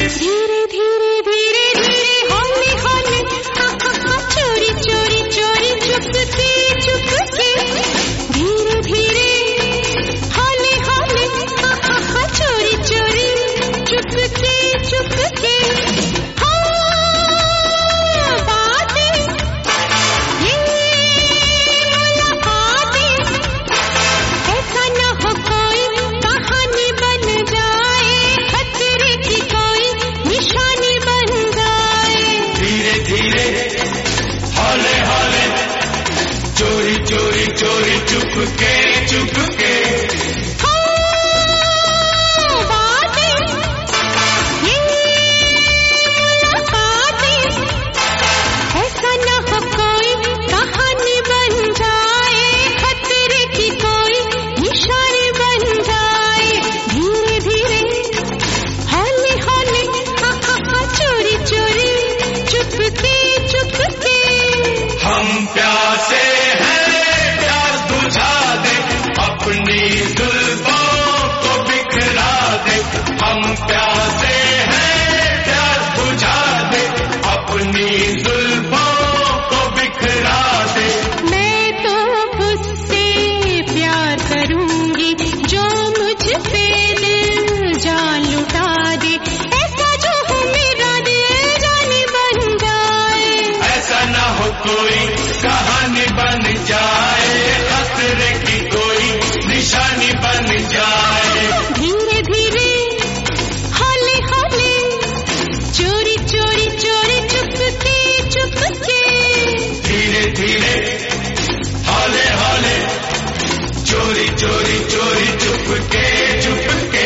धीरे धीरे धीरे धीरे हौले हौले चोरी चोरी चोरी चुपके चुपके धीरे धीरे हौले हौले चोरी चोरी चुपके चुपके चोरी चोरी चुपके चुपके ऐसा न हो कोई कहानी बन जाए खतरे की कोई निशानी बन जाए धीरे धीरे हौले हौले चोरी चोरी चुपके चुपके हम प्यासे अपनी जुल्फों को बिखरा दे हम प्यासे हैं प्यार बुझा दे अपनी जुल्फों को बिखरा दे मैं तो उससे प्यार करूंगी जो मुझ पे दिल जान लुटा दे ऐसा जो हो मेरा दिल जानी बन जाए ऐसा ना हो कोई कहानी बन जाए खतरे की कोई निशानी बन जाए धीरे धीरे हौले हौले चोरी चोरी चोरी चुपके चुपके धीरे धीरे हौले हौले चोरी चोरी चोरी चुपके चुपके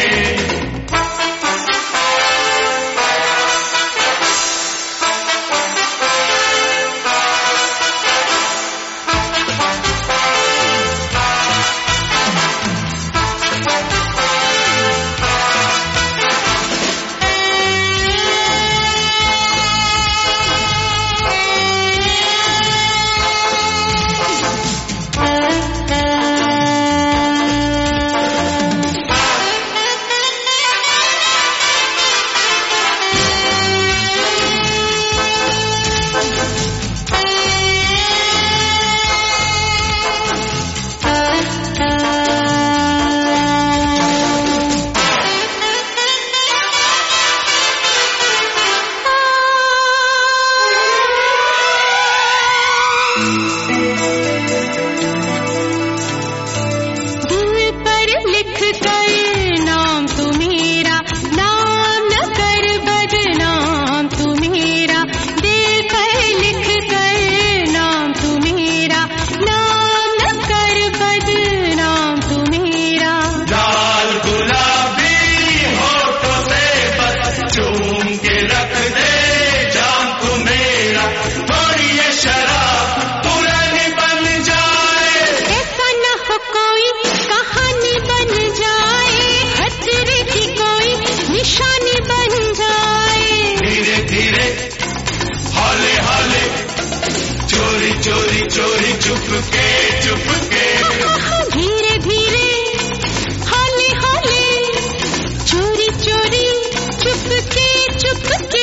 चोरी चोरी चुपके चुपके धीरे धीरे हौले हौले चोरी चोरी चुपके चुपके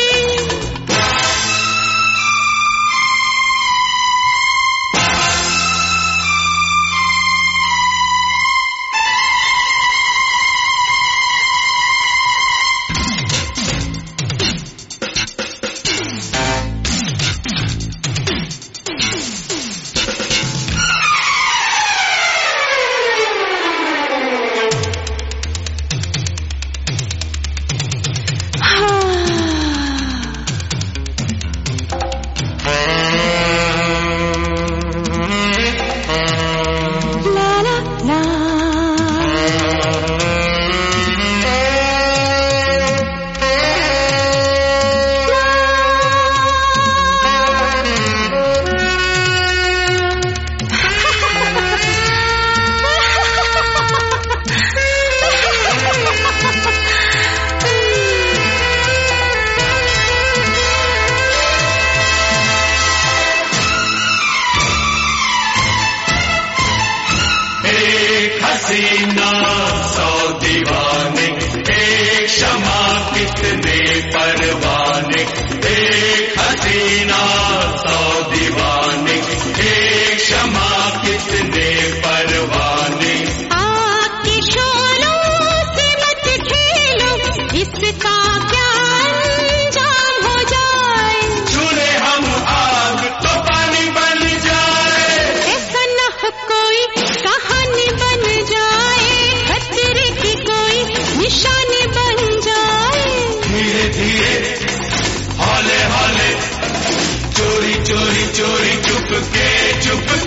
परवाने, एक हसीना 100 दीवाने, एक क्षमा कितने परवाने। आपके शोलों से मत खेलो, इसका क्या अंजाम हो जाए। छूले हम आग तो पानी बन जाए, ऐसा न हो कोई कहानी बन जाए, खतरे की कोई निशानी बन जाए। धीरे धीरे हौले हौले, चोरी चोरी चोरी, चुपके चुपके